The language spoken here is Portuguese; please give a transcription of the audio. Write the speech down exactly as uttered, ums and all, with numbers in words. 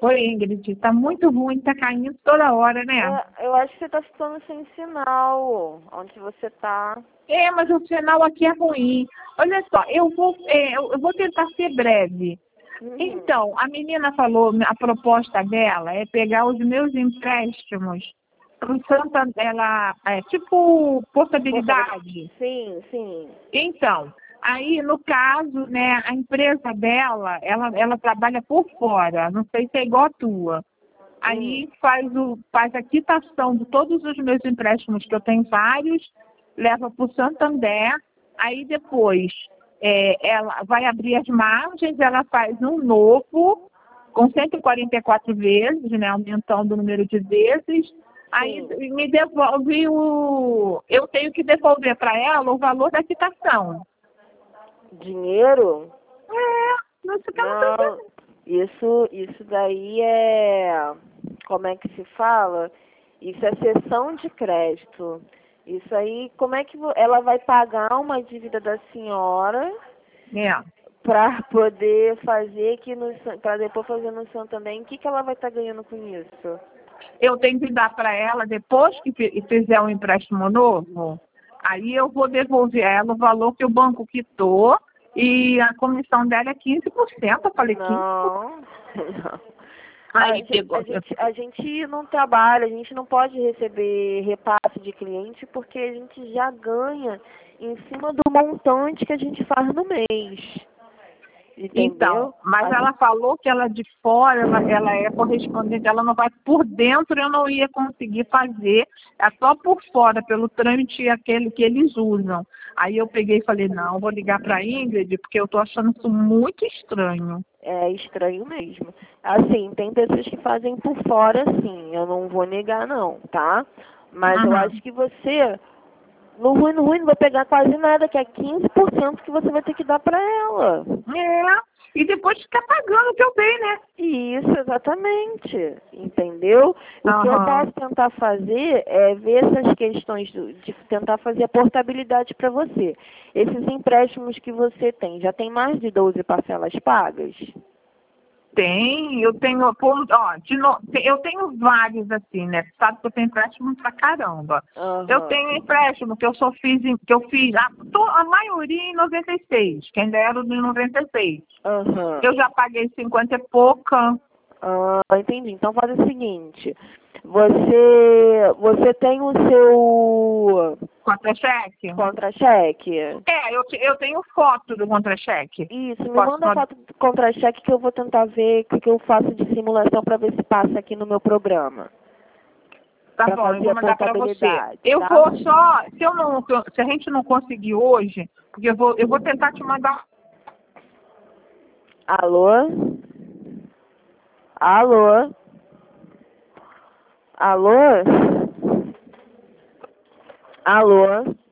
Oi, Ingrid, tá muito ruim, tá caindo toda hora, né? Eu, eu acho que você tá ficando sem sinal onde você tá. É, mas o sinal aqui é ruim. Olha só, eu vou, é, eu eu vou tentar ser breve. Uhum. Então, a menina falou, a proposta dela é pegar os meus empréstimos pro Santander, ela, é tipo portabilidade. Sim, sim. Então, aí no caso, né, a empresa dela, ela, ela trabalha por fora, não sei se é igual a tua. Aí faz, o, faz a quitação de todos os meus empréstimos, que eu tenho vários, leva para o Santander, aí depois é, ela vai abrir as margens, ela faz um novo, com cento e quarenta e quatro vezes, né, aumentando o número de vezes, aí Sim. me devolve o... Eu tenho que devolver para ela o valor da quitação. Dinheiro? É, não sei o que ela tá Não, isso, isso daí é, como é que se fala? Isso é cessão de crédito. Isso aí, como é que vo- ela vai pagar uma dívida da senhora É. para poder fazer aqui no, para depois fazer no Santander? O que que ela vai estar ganhando com isso? Eu tenho que dar para ela, depois que fi- fizer um empréstimo novo, aí eu vou devolver a ela o valor que o banco quitou e a comissão dela é quinze por cento. Eu falei quinze por cento. Não, não. Aí A ele gente, pegou. a, gente, a gente não trabalha, a gente não pode receber repasse de cliente porque a gente já ganha em cima do montante que a gente faz no mês. Então, Entendeu? mas A ela gente, falou que ela de fora, ela, ela é correspondente, ela não vai por dentro, eu não ia conseguir fazer, é só por fora, pelo trâmite aquele que eles usam. Aí eu peguei e falei, não, vou ligar para a Ingrid, porque eu estou achando isso muito estranho. é estranho mesmo. Assim, tem pessoas que fazem por fora, sim, eu não vou negar não, tá? Mas eu Uhum. acho que você, no ruim, no ruim, não vai pegar quase nada, que é quinze por cento que você vai ter que dar pra ela. É, e depois ficar pagando o que eu dei, né? Isso, exatamente. Entendeu? O que eu Aham. posso tentar fazer é ver essas questões do- de tentar fazer a portabilidade para você. Esses empréstimos que você tem, já tem mais de doze parcelas pagas? Tem, eu tenho, pô, ó, de no- eu tenho vários assim, né? Sabe que eu tenho empréstimo pra caramba. Eu Aham. tenho empréstimo que eu só fiz, em- que eu fiz, a, to- a maioria em noventa e seis, que ainda era de noventa e seis. Aham. Eu já paguei cinquenta e pouca. Ah, entendi. Então faz o seguinte, você, você tem o seu Contra-cheque? contra-cheque? É, eu, te- eu tenho foto do contra-cheque. Isso, me Posso manda a mandar? foto do contra-cheque que eu vou tentar ver o que que eu faço de simulação para ver se passa aqui no meu programa. Tá Para bom, eu fazer vou a mandar para você. portabilidade, Eu tá? vou só, se eu não, se a gente não conseguir hoje, porque eu vou, eu vou tentar te mandar. Alô? Alô? Alô? Alô?